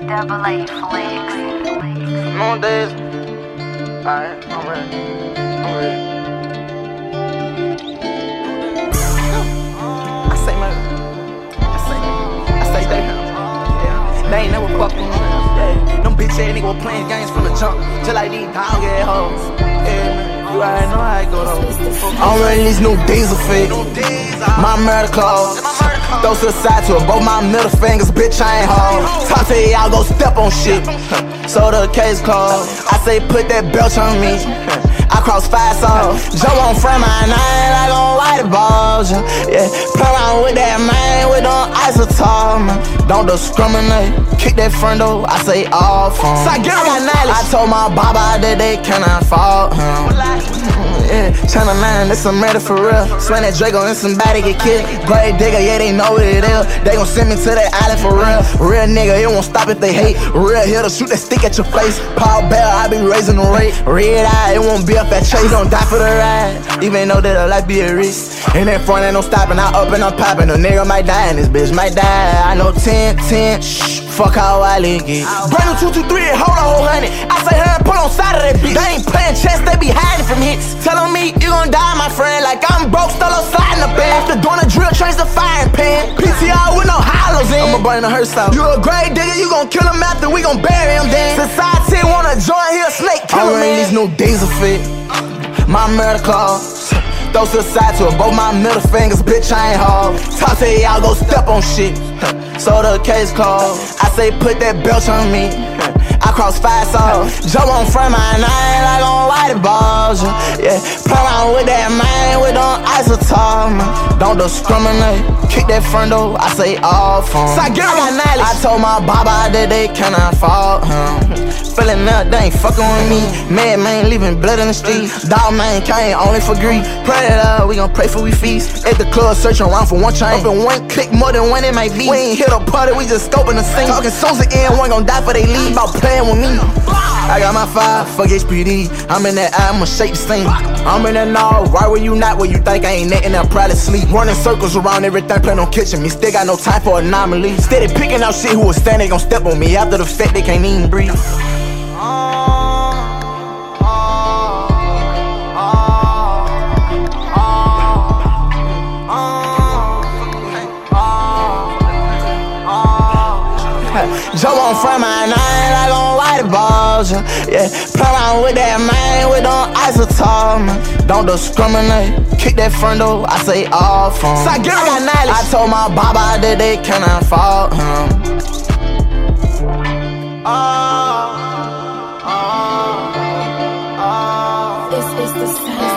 Double A Flex. Long days. Alright, I'm ready. I say they. Yeah. They ain't never fucking with me. Yeah. Them bitch ass niggas were playing games from the jump. Just like these dog ass hoes. Yeah, man. You already know how it go though. I'm running these new diesel fit. My murder claws. Throw to the side to it, both my middle fingers, bitch, I ain't hard. Talk to y'all, go step on shit. So the case closed. I say put that belt on me. I cross 5 songs. Joe on front my nine like on white balls. Yeah, play around with that man with them isotop. Don't discriminate. Kick that front door, I say all phone. So I got knowledge. I told my baba that they cannot fault him. Yeah, Channel 9, this some murder for real. Swear that Draco and somebody get killed. Grave digger, yeah, they know what it is. They gon' send me to that island for real. Real nigga, it won't stop if they hate. Real here to shoot that stick at your face. Paul Bell, I be raising the rate. Red eye, it won't be up at Chase. Don't die for the ride, even though that a life be a risk. And that front ain't no stopping, I up and I'm popping. A nigga might die and this bitch might die. I know 10, shh. Fuck how I lick it. Brand new 223 and hold a whole 100. I say her and put on side of that bitch. They ain't playing chess, they be hiding from hits. Telling me you gon' die, my friend, like I'm broke, stolo sliding the bed. After doing a drill, change the firing pan. PTR with no hollows in. I'ma burn the hearse out. You a grave digger, you gon' kill him after we gon' bury him then. Society wanna join here, snake killer man. These new diesel fit. My murder claws. Throw to the side to it, both my middle fingers, bitch, I ain't hard. Talk to y'all, go step on shit. So the case closed. I say put that belt on me. I cross 5 songs. Joe on front my nine like on white balls. Yeah, play around with that man with them isotop. Don't discriminate. Kick that front door, I say all phone. So I got knowledge. I told my baba that they cannot fault him. Feeling up, they ain't fucking with me. Mad man leaving blood in the street. Dog man came only for greed. Pray it up, we gon' pray for we feast. At the club searching around for one chain. Up in one click more than one it might be. We ain't hit a party, we just scoping the scene. Talking Susan in, one gon' die for they leave. About playing with me. I got my 5, fuck HPD. I'm in that eye, I'ma shake the scene. I'm in that nall, right where you not, where you think I ain't nothing, I'm probably sleep. Running circles around everything, plan on catching me. Still got no time for anomaly. Steady picking out shit who was standing, gon' step on me. After the fact, they can't even breathe. Joe on front my nine like on white balls. Yeah, play around with that man with them isotop. Don't discriminate. Kick that front door, I say all phone. So I got knowledge. I told my baba that they cannot fault him. This is the sound.